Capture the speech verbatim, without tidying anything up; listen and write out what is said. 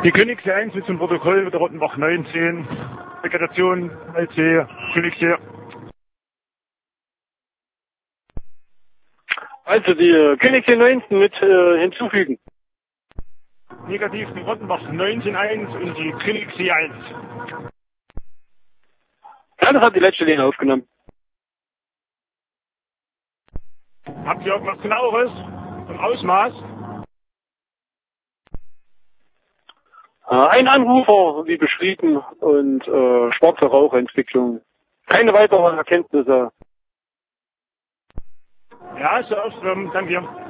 Die Königssee eins mit zum Protokoll der Rottenbach neunzehn, Vegetation, L C, Königssee. Also die äh, Königssee neunzehn mit äh, hinzufügen. Negativ die Rottenbach neunzehn eins und die Königssee eins. Ja, das hat die letzte Linie aufgenommen. Habt ihr irgendwas genaueres vom Ausmaß? Äh, ein Anrufer, wie beschrieben, und äh, schwarze Rauchentwicklung. Keine weiteren Erkenntnisse. Ja, ist ja aufgenommen. Danke.